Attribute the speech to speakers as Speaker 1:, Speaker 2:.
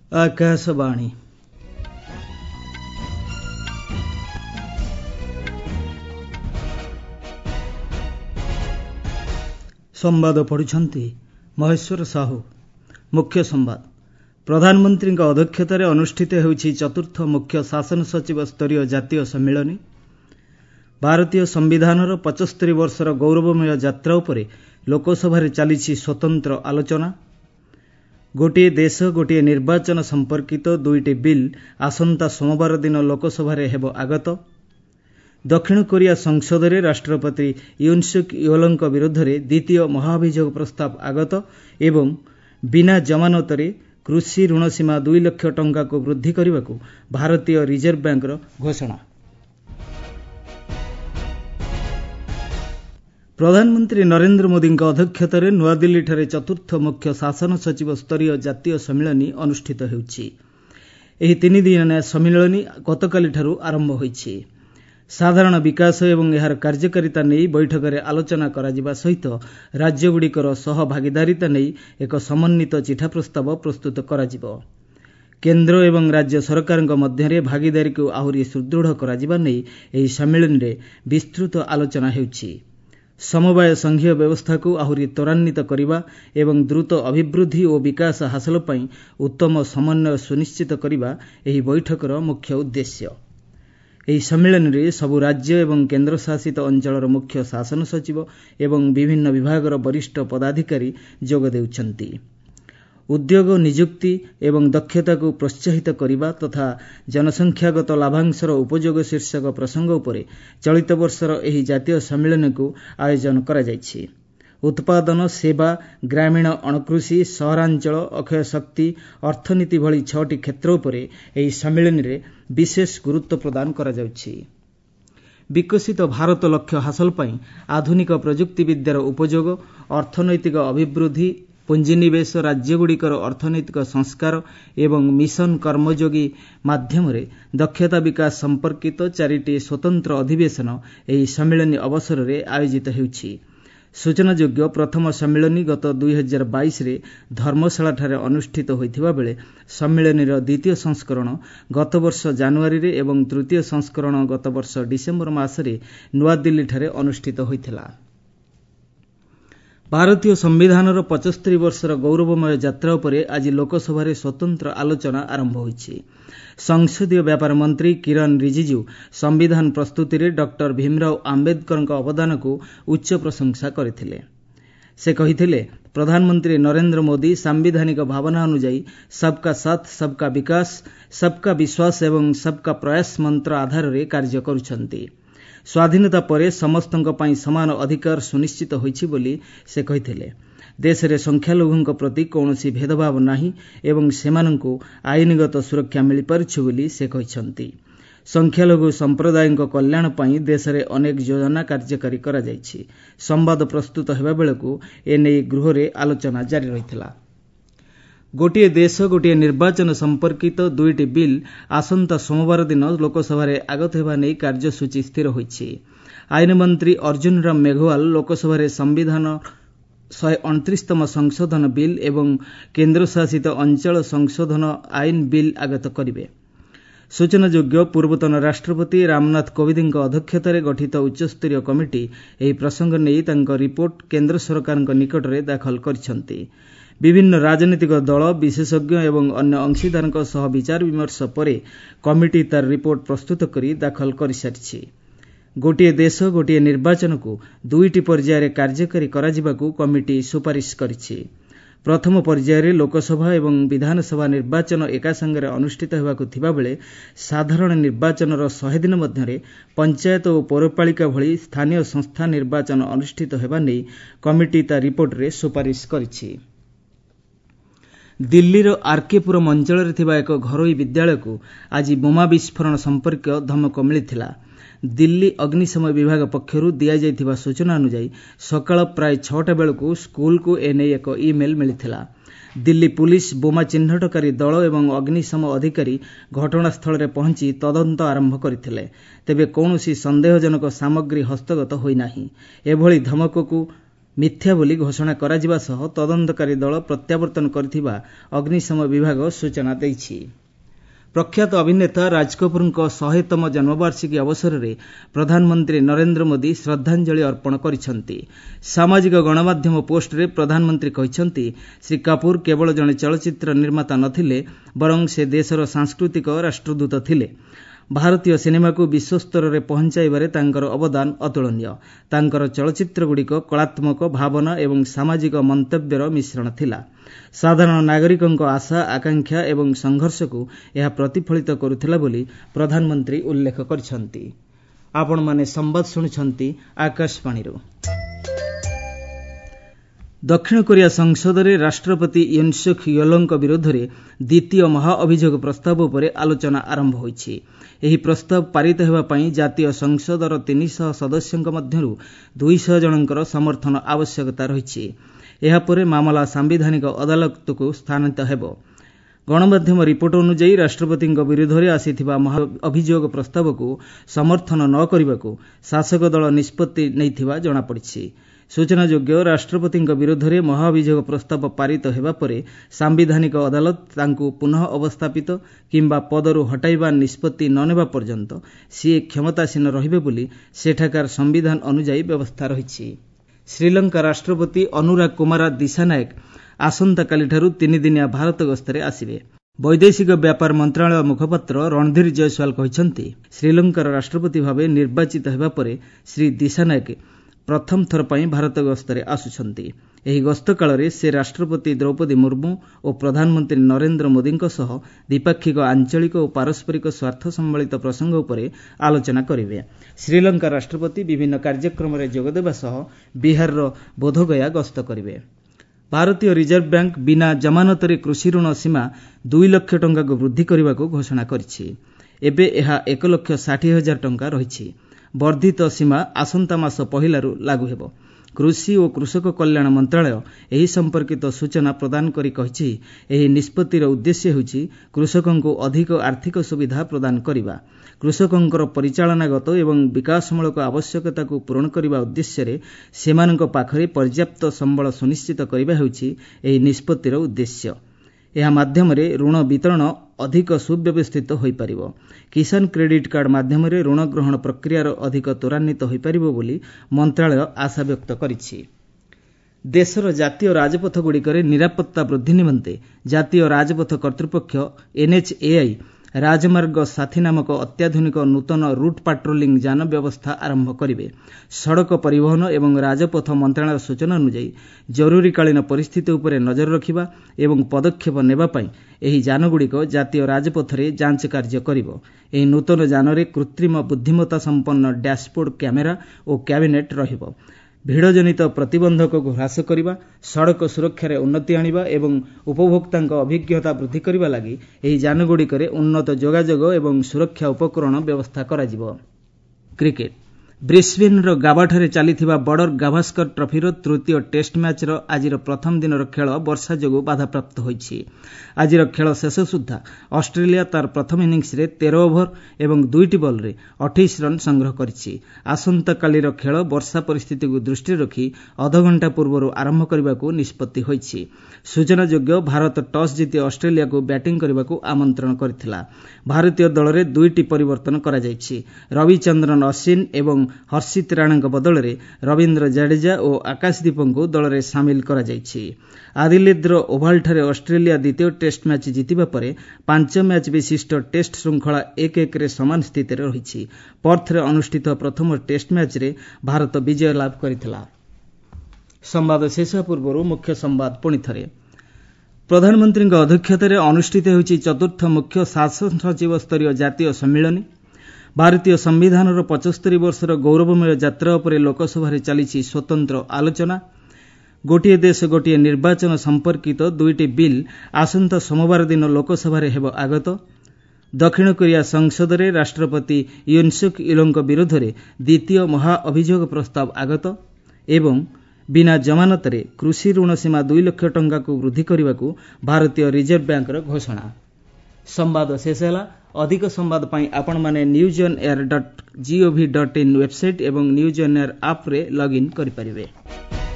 Speaker 1: आकाशवाणी संवाद पढ़ुछंती महेश्वर साहू। मुख्य संवाद। प्रधानमंत्री अध्यक्षतार अनुष्ठित होइछि चतुर्थ मुख्य शासन सचिव स्तरीय जातीय सम्मेलन। भारतीय संविधानर 75 वर्षर गौरवमय यात्रा उपरे लोकसभा चली स्वतंत्र आलोचना। गोटे देश गोटे निर्वाचन संपर्कित 2टी बिल आसंता सोमवार दिन लोकसभा हेब आगत। दक्षिण कोरिया संसद में राष्ट्रपति यून सुक योलଙ୍କ विरोध में द्वितीय महाभियोग प्रस्ताव आगत एवं बिना जमानत कृषि ऋण सीमा 2 लाख टंका को वृद्धि करने को भारतीय रिजर्व बैंक घोषणा। प्रधानमंत्री नरेंद्र मोदी अध्यक्षतार नुआदिल्ली ठारे चतुर्थ मुख्य शासन सचिव स्तरीय जातीय सम्मेलन अनुष्ठित होउछि। एही 3 दिनिया सम्मेलन गतकाली ठारू आरंभ होइछि। साधारण विकास एवं एहार कार्यकारिता नहीं बैठक में आलोचना करा सहित राज्यगुड़िकर सहभागीदारिता नहीं एक समन्वित चिठा प्रस्ताव प्रस्तुत करा। केंद्र एवं राज्य सरकार मध्य भागीदारी को आहुरी सुदृढ़ करा नहीं एही सम्मेलन में विस्तृत आलोचना होउछि। समवाय संघीय व्यवस्था को आहुरी त्वरान्वित करने एवं द्रुत अभिवृद्धि और विकास हासिल पई उत्तम समन्वय सुनिश्चित करने एही बैठकर मुख्य उद्देश्य। ଏହି ସମ୍ମିଳନୀରେ ସବୁ ରାଜ୍ୟ ଏବଂ କେନ୍ଦ୍ରଶାସିତ ଅଞ୍ଚଳର ମୁଖ୍ୟ ଶାସନ ସଚିବ ଏବଂ ବିଭିନ୍ନ ବିଭାଗର ବରିଷ୍ଠ ପଦାଧିକାରୀ ଯୋଗ ଦେଉଛନ୍ତି। ଉଦ୍ୟୋଗ ନିଯୁକ୍ତି ଏବଂ ଦକ୍ଷତାକୁ ପ୍ରୋତ୍ସାହିତ କରିବା ତଥା ଜନସଂଖ୍ୟାଗତ ଲାଭାଂଶର ଉପଯୋଗ ଶୀର୍ଷକ ପ୍ରସଙ୍ଗ ଉପରେ ଚଳିତ ବର୍ଷର ଏହି ଜାତୀୟ ସମ୍ମିଳନୀକୁ ଆୟୋଜନ କରାଯାଇଛି। उत्पादन सेवा ग्रामीण अणकृषि सहरांचल अक्षय शक्ति अर्थनीति भली 6टी क्षेत्र उपरे एही सम्मेलन रे विशेष गुरुत्व प्रदान करा जाउछि। विकसित भारत लक्ष्य हासिल पई आधुनिक प्रजुक्ति विद्यार उपयोग अर्थनैतिक अभिवृद्धि पुंजीनिवेश राज्यगुड़िकर अर्थनैतिक संस्कार एवं मिशन कर्मयोगी माध्यम दक्षता विकास संपर्कित 4टी स्वतंत्र अधिवेशन एही सम्मेलन अवसर में आयोजित होउछि। सूचनायोग्य प्रथम सम्मेलन गत 2022 रे धर्मशाला ठारे अनुष्ठित होइथिबा बेले सम्मेलनीर द्वितीय संस्करण गत वर्ष जनवरी रे एवं तृतीय संस्करण गत वर्ष डिसेंबर मासरे नुआदिल्ली ठारे अनुष्ठित होइथिला। भारतीय संविधानर 75 वर्षर गौरवमय यात्रा उपरे आज लोकसभा स्वतंत्र आलोचना आरंभ होइछि। संसदीय व्यापार मंत्री किरण रिजिजू संविधान प्रस्तुति में डॉक्टर भीमराव आंबेडकर अवदान को उच्च प्रशंसा करथिले। से कहिथिले प्रधानमंत्री नरेंद्र मोदी सांविधानिक भावना अनुଯାयी सबका साथ सबका विकास सबका विश्वास एवं सबका प्रयास मंत्र आधार रे कार्य करुछंती। स्वाधीनता परे समस्तंक पई समान अधिकार सुनिश्चित होइछि बोली से कहिथिले। देश रे संख्यालघुଙ୍କ प्रति कौनसी भेदभाव नाही एवं सेमानंकु आईनगत सुरक्षा मिली पारुछि बोली से कहिसंती। संख्यालघु संप्रदायଙ୍କ कल्याण पई देश रे अनेक योजना कार्यकारी करा जायछि। संवाद प्रस्तुत हेबा बेलकु एने गृह रे आलोचना जारी रहितला। गोटे देश गोटे निर्वाचन संपर्कित 2टी बिल आसंता सोमवार दिन लोकसभा रे आगत हेबा नै कार्यसूची स्थिर होइछि। आईन मंत्री अर्जुन राम मेघवाल लोकसभा रे संविधान 129तम संशोधन बिल एवं केन्द्रशासित अंचल संशोधन आईन बिल आगत करिवे। सूचनायोग्य पूर्वतन राष्ट्रपति रामनाथ कोविंद अध्यक्षतार गठित उच्चस्तरीय कमिटी ଏହି प्रसंग नहीं तांको रिपोर्ट केंद्र सरकार निकट में दाखल करिसंती। विभिन्न राजनीतिक दल विशेषज्ञ एवं अन्य अंशीदारଙ୍କ सह विचार विमर्श परे कमिटी तार रिपोर्ट प्रस्तुत करी दाखल कर सारिछि। गोटे देश गोटे निर्वाचन को 2टी पर्यायर कार्यकारी कराजिबाकू कमिटी सुपारिश करिछि। प्रथम पर्यायर लोकसभा एवं विधानसभा निर्वाचन एका संगे अनुष्ठित हेबाकू थिबा बेले साधारण निर्वाचनर 100 दिन मध्यरे पंचायत और पौरपालिका भली स्थानीय संस्था निर्वाचन अनुष्ठित हेबा नै कमिटी ता रिपोर्ट रे सुपारिश करिछि। दिल्लीर आरकेपुरम अंचल थिबा एक घरोई विद्यालय को आज बोमा विस्फोरण संपर्क धमक मिलिथिला। दिल्ली अग्निशमन विभाग पक्षरु दिया जायथिबा सूचना अनुଯାयी सकाळ प्राय 6टा बेलकू स्कूल को एने एक ईमेल मिलिथिला। दिल्ली पुलिस बोमा चिन्हटकारी दल एवं अग्निशम अधिकारी घटनास्थल में पहुंची तदंत आरंभ करथिले। तेबे कौनसी संदेहजनक सामग्री हस्तगत होई नाही। एभली धमक को ମିଥ୍ୟା ବୋଲି ଘୋଷଣା କରାଯିବା ସହ ତଦନ୍ତକାରୀ ଦଳ ପ୍ରତ୍ୟାବର୍ତ୍ତନ କରିଥିବା ଅଗ୍ନିଶମ ବିଭାଗ ସୂଚନା ଦେଇଛି। ପ୍ରଖ୍ୟାତ ଅଭିନେତା ରାଜ କପୁରଙ୍କ 100ତମ ଜନ୍ମବାର୍ଷିକୀ ଅବସରରେ ପ୍ରଧାନମନ୍ତ୍ରୀ ନରେନ୍ଦ୍ର ମୋଦି ଶ୍ରଦ୍ଧାଞ୍ଜଳି ଅର୍ପଣ କରିଛନ୍ତି। ସାମାଜିକ ଗଣମାଧ୍ୟମ ପୋଷ୍ଟରେ ପ୍ରଧାନମନ୍ତ୍ରୀ କହିଛନ୍ତି ଶ୍ରୀ କପୁର କେବଳ ଜଣେ ଚଳଚ୍ଚିତ୍ର ନିର୍ମାତା ନଥିଲେ ବରଂ ସେ ଦେଶର ସାଂସ୍କୃତିକ ରାଷ୍ଟ୍ରଦୂତ ଥିଲେ। ଭାରତୀୟ ସିନେମାକୁ ବିଶ୍ୱସ୍ତରରେ ପହଞ୍ଚାଇବାରେ ତାଙ୍କର ଅବଦାନ ଅତୁଳନୀୟ। ତାଙ୍କର ଚଳଚ୍ଚିତ୍ରଗୁଡ଼ିକ କଳାତ୍ମକ ଭାବନା ଏବଂ ସାମାଜିକ ମନ୍ତବ୍ୟର ମିଶ୍ରଣ ଥିଲା। ସାଧାରଣ ନାଗରିକଙ୍କ ଆଶା ଆକାଂକ୍ଷା ଏବଂ ସଂଘର୍ଷକୁ ଏହା ପ୍ରତିଫଳିତ କରୁଥିଲା ବୋଲି ପ୍ରଧାନମନ୍ତ୍ରୀ ଉଲ୍ଲେଖ କରିଛନ୍ତି। ଆପଣମାନେ ସମ୍ବାଦ ଶୁଣୁଛନ୍ତି ଆକାଶବାଣୀରୁ। ଦକ୍ଷିଣ କୋରିଆ ସଂସଦରେ ରାଷ୍ଟ୍ରପତି ୟୁନ୍ ସୁକ୍ ୟୋଲଙ୍କ ବିରୋଧରେ ଦ୍ୱିତୀୟ ମହାଅଭିଯୋଗ ପ୍ରସ୍ତାବ ଉପରେ ଆଲୋଚନା ଆରମ୍ଭ ହୋଇଛି। ଏହି ପ୍ରସ୍ତାବ ପାରିତ ହେବା ପାଇଁ ଜାତୀୟ ସଂସଦର 300 ସଦସ୍ୟଙ୍କ ମଧ୍ୟରୁ 200 ଜଣଙ୍କର ସମର୍ଥନ ଆବଶ୍ୟକତା ରହିଛି। ଏହାପରେ ମାମଲା ସାମ୍ବିଧାନିକ ଅଦାଲତକୁ ସ୍ଥାନାନ୍ତରିତ ହେବ। ଗଣମାଧ୍ୟମ ରିପୋର୍ଟ ଅନୁଯାୟୀ ରାଷ୍ଟ୍ରପତିଙ୍କ ବିରୋଧରେ ଆସିଥିବା ମହାଅଭିଯୋଗ ପ୍ରସ୍ତାବକୁ ସମର୍ଥନ ନ କରିବାକୁ ଶାସକ ଦଳ ନିଷ୍ପତ୍ତି ନେଇଥିବା ଜଣାପଡ଼ିଛି। ସୂଚନାଯୋଗ୍ୟ ରାଷ୍ଟ୍ରପତିଙ୍କ ବିରୋଧରେ ମହାଅଭିଯୋଗ ପ୍ରସ୍ତାବ ପାରିତ ହେବା ପରେ ସାମ୍ବିଧାନିକ ଅଦାଲତ ତାଙ୍କୁ ପୁନଃ ଅବସ୍ଥାପିତ କିମ୍ବା ପଦରୁ ହଟାଇବା ନିଷ୍ପତ୍ତି ନ ନେବା ପର୍ଯ୍ୟନ୍ତ ସିଏ କ୍ଷମତାସୀନ ରହିବେ ବୋଲି ସେଠାକାର ସମ୍ବିଧାନ ଅନୁଯାୟୀ ବ୍ୟବସ୍ଥା ରହିଛି। ଶ୍ରୀଲଙ୍କା ରାଷ୍ଟ୍ରପତି ଅନୁରାଗ କୁମାର ଦିସାନାୟକ ଆସନ୍ତାକାଲିଠାରୁ 3 ଦିନିଆ ଭାରତ ଗସ୍ତରେ ଆସିବେ। ବୈଦେଶିକ ବ୍ୟାପାର ମନ୍ତ୍ରଣାଳୟ ମୁଖପାତ୍ର ରଣଧୀର ଜୟସ୍ୱାଲ କହିଛନ୍ତି ଶ୍ରୀଲଙ୍କାର ରାଷ୍ଟ୍ରପତି ଭାବେ ନିର୍ବାଚିତ ହେବା ପରେ ଶ୍ରୀ ଦିସାନାୟକ ପ୍ରଥମ ଥର ପାଇଁ ଭାରତ ଗସ୍ତରେ ଆସୁଛନ୍ତି। ଏହି ଗସ୍ତ କାଳରେ ସେ ରାଷ୍ଟ୍ରପତି ଦ୍ରୌପଦୀ ମୁର୍ମୁ ଓ ପ୍ରଧାନମନ୍ତ୍ରୀ ନରେନ୍ଦ୍ର ମୋଦିଙ୍କ ସହ ଦ୍ୱିପାକ୍ଷିକ ଆଞ୍ଚଳିକ ଓ ପାରସ୍ପରିକ ସ୍ୱାର୍ଥ ସମ୍ବଳିତ ପ୍ରସଙ୍ଗ ଉପରେ ଆଲୋଚନା କରିବେ। ଶ୍ରୀଲଙ୍କା ରାଷ୍ଟ୍ରପତି ବିଭିନ୍ନ କାର୍ଯ୍ୟକ୍ରମରେ ଯୋଗଦେବା ସହ ବିହାରର ବୋଧଗୟା ଗସ୍ତ କରିବେ। ଭାରତୀୟ ରିଜର୍ଭ ବ୍ୟାଙ୍କ ବିନା ଜମାନତରେ କୃଷି ଋଣ ସୀମା 2 ଲକ୍ଷ ଟଙ୍କାକୁ ବୃଦ୍ଧି କରିବାକୁ ଘୋଷଣା କରିଛି। ଏବେ ଏହା 1,60,000 ଟଙ୍କା ରହିଛି। ବର୍ଦ୍ଧିତ ସୀମା ଆସନ୍ତା ମାସ 1ରୁ ଲାଗୁ ହେବ। କୃଷି ଓ କୃଷକ କଲ୍ୟାଣ ମନ୍ତ୍ରଣାଳୟ ଏହି ସମ୍ପର୍କିତ ସୂଚନା ପ୍ରଦାନ କରି କହିଛି ଏହି ନିଷ୍ପତ୍ତିର ଉଦ୍ଦେଶ୍ୟ ହେଉଛି କୃଷକଙ୍କୁ ଅଧିକ ଆର୍ଥିକ ସୁବିଧା ପ୍ରଦାନ କରିବା। କୃଷକଙ୍କର ପରିଚାଳନାଗତ ଏବଂ ବିକାଶମୂଳକ ଆବଶ୍ୟକତାକୁ ପୂରଣ କରିବା ଉଦ୍ଦେଶ୍ୟରେ ସେମାନଙ୍କ ପାଖରେ ପର୍ଯ୍ୟାପ୍ତ ସମ୍ବଳ ସୁନିଶ୍ଚିତ କରିବା ହେଉଛି ଏହି ନିଷ୍ପତ୍ତିର ଉଦ୍ଦେଶ୍ୟ। ଏହା ମାଧ୍ୟମରେ ଋଣ ବିତରଣ ଅଧିକ ସୁବ୍ୟବସ୍ଥିତ ହୋଇପାରିବ। କିଷାନ କ୍ରେଡିଟ୍ କାର୍ଡ ମାଧ୍ୟମରେ ଋଣ ଗ୍ରହଣ ପ୍ରକ୍ରିୟାର ଅଧିକ ତ୍ୱରାନ୍ୱିତ ହୋଇପାରିବ ବୋଲି ମନ୍ତ୍ରଣାଳୟ ଆଶାବ୍ୟକ୍ତ କରିଛି। ଦେଶର ଜାତୀୟ ରାଜପଥଗୁଡ଼ିକରେ ନିରାପତ୍ତା ବୃଦ୍ଧି ନିମନ୍ତେ ଜାତୀୟ ରାଜପଥ କର୍ତ୍ତୃପକ୍ଷ NHAI ରାଜମାର୍ଗ ସାଥୀ ନାମକ ଅତ୍ୟାଧୁନିକ ନୂତନ ରୁଟ୍ ପାଟ୍ରୋଲିଂ ଯାନ ବ୍ୟବସ୍ଥା ଆରମ୍ଭ କରିବେ। ସଡ଼କ ପରିବହନ ଏବଂ ରାଜପଥ ମନ୍ତ୍ରଣାଳୟ ସୂଚନା ଅନୁଯାୟୀ ଜରୁରୀକାଳୀନ ପରିସ୍ଥିତି ଉପରେ ନଜର ରଖିବା ଏବଂ ପଦକ୍ଷେପ ନେବା ପାଇଁ ଏହି ଯାନଗୁଡ଼ିକ ଜାତୀୟ ରାଜପଥରେ ଯାଞ୍ଚ କାର୍ଯ୍ୟ କରିବ। ଏହି ନୂତନ ଯାନରେ କୃତ୍ରିମ ବୁଦ୍ଧିମତ୍ତା ସମ୍ପନ୍ନ ଡ୍ୟାସବୋର୍ଡ କ୍ୟାମେରା ଓ କ୍ୟାବିନେଟ୍ ରହିବ। ଭିଡ଼ଜନିତ ପ୍ରତିବନ୍ଧକକୁ ହ୍ରାସ କରିବା, ସଡ଼କ ସୁରକ୍ଷାରେ ଉନ୍ନତି ଆଣିବା ଏବଂ ଉପଭୋକ୍ତାଙ୍କ ଅଭିଜ୍ଞତା ବୃଦ୍ଧି କରିବା ଲାଗି ଏହି ଯାନଗୁଡ଼ିକରେ ଉନ୍ନତ ଯୋଗାଯୋଗ ଏବଂ ସୁରକ୍ଷା ଉପକରଣ ବ୍ୟବସ୍ଥା କରାଯିବ। କ୍ରିକେଟ୍ ବ୍ରିସ୍ବେନ୍ର ଗାବାଠାରେ ଚାଲିଥିବା ବର୍ଡର ଗାଭାସ୍କର ଟ୍ରଫିର ତୃତୀୟ ଟେଷ୍ଟ ମ୍ୟାଚ୍ର ଆଜିର ପ୍ରଥମ ଦିନର ଖେଳ ବର୍ଷା ଯୋଗୁଁ ବାଧାପ୍ରାପ୍ତ ହୋଇଛି। ଆଜିର ଖେଳ ଶେଷ ସୁଦ୍ଧା ଅଷ୍ଟ୍ରେଲିଆ ତାର ପ୍ରଥମ ଇନିଂସରେ 13 ଓଭର ଏବଂ 2ଟି ବଲ୍ରେ 28 ରନ୍ ସଂଗ୍ରହ କରିଛି। ଆସନ୍ତାକାଲିର ଖେଳ ବର୍ଷା ପରିସ୍ଥିତିକୁ ଦୃଷ୍ଟିରେ ରଖି ଅଧଘଣ୍ଟା ପୂର୍ବରୁ ଆରମ୍ଭ କରିବାକୁ ନିଷ୍ପତ୍ତି ହୋଇଛି। ସୂଚନାଯୋଗ୍ୟ ଭାରତ ଟସ୍ ଜିତି ଅଷ୍ଟ୍ରେଲିଆକୁ ବ୍ୟାଟିଂ କରିବାକୁ ଆମନ୍ତ୍ରଣ କରିଥିଲା। ଭାରତୀୟ ଦଳରେ 2ଟି ପରିବର୍ତ୍ତନ କରାଯାଇଛି। ରବିଚନ୍ଦ୍ରନ ଅଶ୍ୱିନ୍ ଏବଂ ହର୍ଷିତ ରାଣାଙ୍କ ବଦଳରେ ରବୀନ୍ଦ୍ର ଜାଡେଜା ଓ ଆକାଶଦୀପଙ୍କୁ ଦଳରେ ସାମିଲ କରାଯାଇଛି। ଆଦିଲେଦର ଓଭାଲଠାରେ ଅଷ୍ଟ୍ରେଲିଆ ଦ୍ୱିତୀୟ ଟେଷ୍ଟ ମ୍ୟାଚ୍ ଜିତିବା ପରେ 5 ମ୍ୟାଚ୍ ବିଶିଷ୍ଟ ଟେଷ୍ଟ ଶୃଙ୍ଖଳା 1-1ରେ ସମାନ ସ୍ଥିତିରେ ରହିଛି। ପର୍ଥରେ ଅନୁଷ୍ଠିତ ପ୍ରଥମ ଟେଷ୍ଟ ମ୍ୟାଚ୍ରେ ଭାରତ ବିଜୟ ଲାଭ କରିଥିଲା। ସମ୍ବାଦ ଶେଷ ପୂର୍ବରୁ ମୁଖ୍ୟ ସମ୍ବାଦ ପୁଣିଥରେ। ପ୍ରଧାନମନ୍ତ୍ରୀଙ୍କ ଅଧ୍ୟକ୍ଷତାରେ ଅନୁଷ୍ଠିତ ହେଉଛି 4ଥ ମୁଖ୍ୟ ଶାସନ ସଚିବ ସ୍ତରୀୟ ଜାତୀୟ ସମ୍ମିଳନୀ। ଭାରତୀୟ ସମ୍ବିଧାନର 75 ବର୍ଷର ଗୌରବମୟ ଯାତ୍ରା ଉପରେ ଲୋକସଭାରେ ଚାଲିଛି ସ୍ୱତନ୍ତ୍ର ଆଲୋଚନା। ଗୋଟିଏ ଦେଶ ଗୋଟିଏ ନିର୍ବାଚନ ସମ୍ପର୍କିତ 2ଟି ବିଲ୍ ଆସନ୍ତା ସୋମବାର ଦିନ ଲୋକସଭାରେ ହେବ ଆଗତ। ଦକ୍ଷିଣ କୋରିଆ ସଂସଦରେ ରାଷ୍ଟ୍ରପତି ୟୁନ୍ ସୁକ୍ ୟୁଲଙ୍କ ବିରୋଧରେ ଦ୍ୱିତୀୟ ମହାଅଭିଯୋଗ ପ୍ରସ୍ତାବ ଆଗତ ଏବଂ ବିନା ଜମାନତରେ କୃଷି ଋଣ ସୀମା 2 ଲକ୍ଷ ଟଙ୍କାକୁ ବୃଦ୍ଧି କରିବାକୁ ଭାରତୀୟ ରିଜର୍ଭ ବ୍ୟାଙ୍କର ଘୋଷଣା। ସମ୍ବାଦ ଶେଷ ହେଲା। ଅଧିକ ସମ୍ବାଦ ପାଇଁ ଆପଣମାନେ newsonair.gov.in ୱେବସାଇଟ୍ ଏବଂ ନ୍ୟୁଜ୍ ଅନ୍ ଏୟାର ଆପ୍ରେ ଲଗ୍ଇନ୍ କରିପାରିବେ।